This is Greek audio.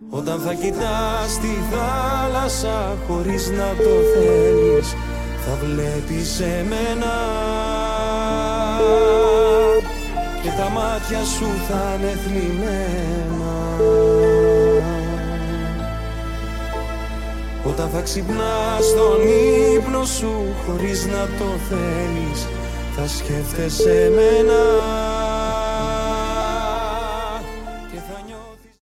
Όταν θα κοιτάς τη θάλασσα χωρίς να το θέλεις, θα βλέπεις εμένα και τα μάτια σου θα είναι θλιμμένα. Όταν θα ξυπνάς στον ύπνο σου χωρίς να το θέλεις, θα σκέφτεσαι εμένα.